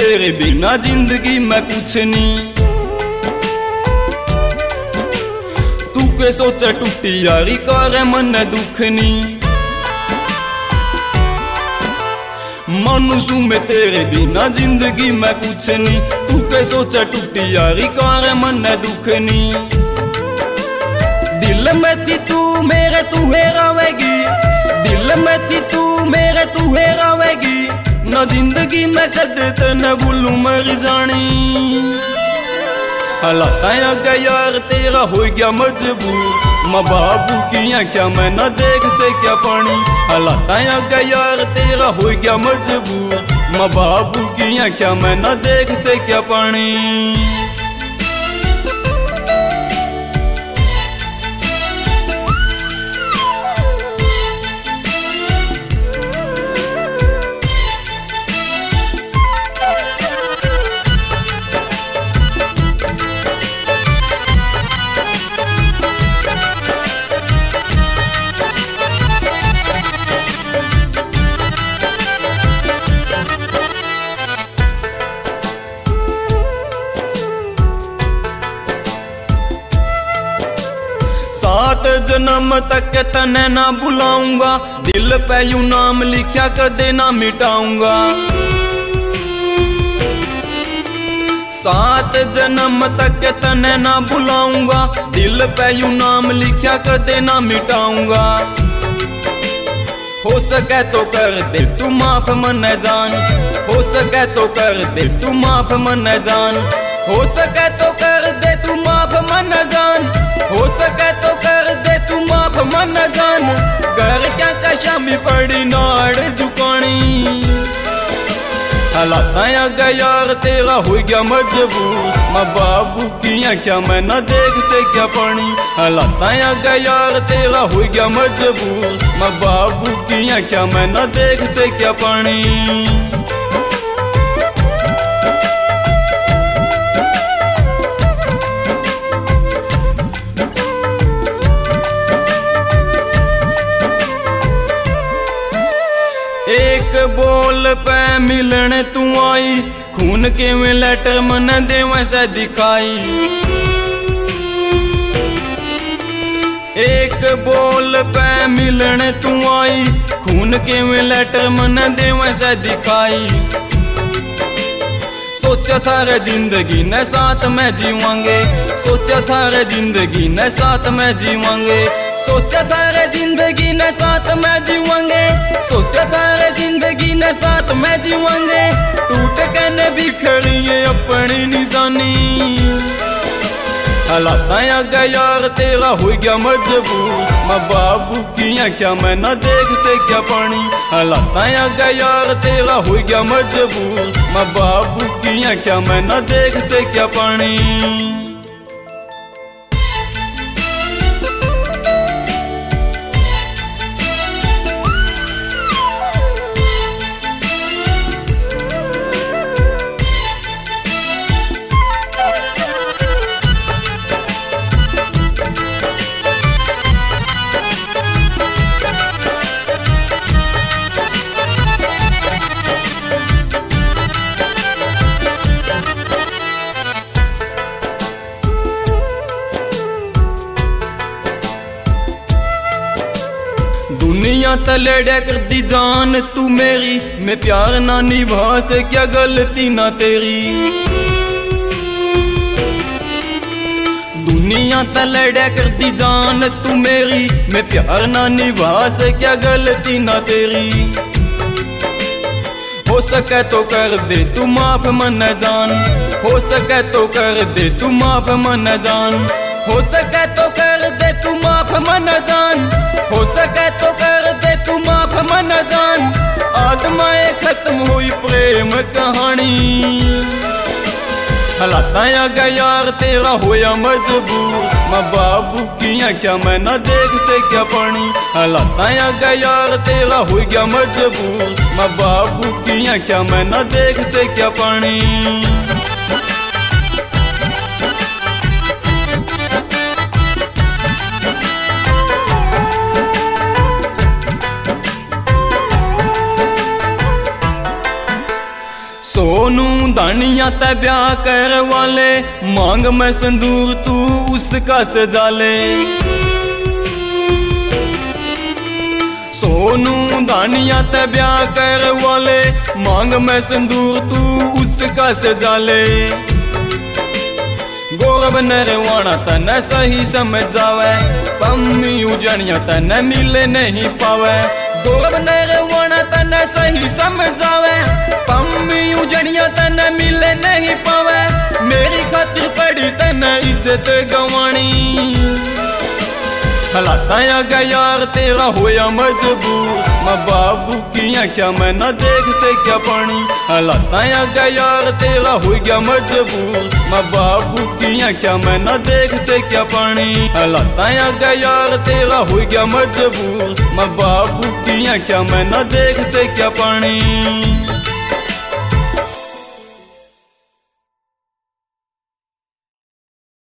तेरे बिना जिंदगी में कुछ नहीं। तू के सोचे टूटी यारी करे मन दुख नहीं। मानुसू में तेरे बिना जिंदगी में कुछ नहीं। तू के सोचे टूटी यारी करे मन दुख नहीं। दिल में थी तू मेरे तू हेरावेगी। दिल में थी तू मेरे तू हेरावेगी। न जिंदगी में कदे तेने भूलू मर जानी। हालात आगे यार तेरा हो गया मजबूर। माँ बाबू की आँखें मैं न देख से क्या पानी। हालात आगे यार तेरा हो गया मजबूर। माँ बाबू की आँखें मैं न देख से क्या पानी। सात जन्म तक तने ना बुलाऊंगा। दिल पे यूं नाम लिखा कदे ना मिटाऊंगा। सात जन्म तक तने ना बुलाऊंगा। दिल पे यूं नाम लिखा कदे ना मिटाऊंगा। हो सके तो कर दे तू माफ मन जान। हो सके तो कर दे तू माफ मन जान। हो सके तो कर दे तू माफ मन जान। हो सके तो कर दे तू माफ मन जान। घर क्या कशामी पड़ी नाड़ झुकानी। हालात आगे यार तेरा हो गया मजबूर। माँ बाबू की आँखें मैं न देख से क्या पानी। हालात आगे यार तेरा हो गया मजबूर। माँ बाबू की आँखें मैं न देख से क्या पानी। एक बोल पे मिलने तू आई। खून के में लेटर मन दे वैसे दिखाई। एक बोल पे मिलने तू आई। खून के में लेटर मन दे वैसे दिखाई। सोचा था रे जिंदगी ने साथ में जीवांगे। सोचा था रे जिंदगी ने साथ में जीवांगे। सोचा था रे जिंदगी ने साथ में जीवांगे। सोचा था रे जिंदगी ने साथ में जीवांगे। टूट के ने बिखरी ये अपनी निशानी। हालात आगे यार तेरा हो गया मजबूर। माँ बाबू की आँखें मैं न देख से क्या पानी। हालात आगे यार तेरा हो गया मजबूर। माँ बाबू की आँखें मैं न देख से क्या पानी। दुनिया तलेड़ा कर दी जान तू मेरी। मैं प्यार ना निभा से क्या गलती ना तेरी। दुनिया तलेड़ा कर दी जान तू मेरी। मैं प्यार ना निभा से क्या गलती ना तेरी। हो सके तो कर दे तू माफ मन जान। हो सके तो कर दे तू माफ मन जान। हो सके तो कर दे तू माफ मन जान। हो सके तो कर दे तू माफ मन जान। आत्माएं खत्म हुई प्रेम कहानी। हालात आगे यार तेरा होया मजबूर। माँ बाबू की आँखें मैं न देख से क्या पानी। हालात आगे यार तेरा हो गया मजबूर। माँ बाबू की आँखें मैं न देख से क्या पानी। सोनू दानिया ते ब्याह कर वाले, मांग में संदूर तू उसका सजा ले। सोनू दानिया ते ब्याह कर वाले, मांग में संदूर तू उसका सजा ले। गौरव नरवाना तने सही समझ जावे, पम्मी उजनिया तने मिले नहीं पावे। गौरव नरवाना तने सही समझ जावे, पम्मी उजनिया तने मिले नहीं पावे। मेरी खातिर पड़ी तने इज्जत गवानी, हालात आगे यार तेरा होया मजबूर। माँ बाबू की आँखिया में न देख से क्या पानी, हालात आगे यार तेरा हो गया मजबूर। माँ बाबू की आँखिया में न देख से क्या पानी, हालात आगे यार तेरा हो गया मजबूर। माँ बाबू की आँखिया में न देख से क्या पानी।